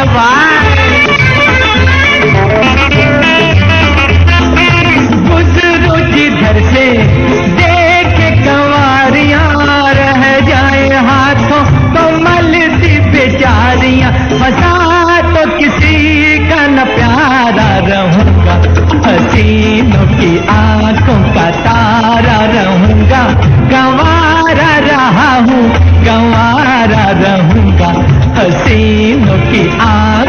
Bye. गुजरो जिधर से देखे कंवारियां, रह जाए हाथों तो मलती बेचारियां। फंसा तो किसी का न प्यारा रहूंगा, हसीनों की आंखों का तारा रहूंगा। गंवारा रहा हूँ, गंवारा रहूंगा, हसीनों की आंख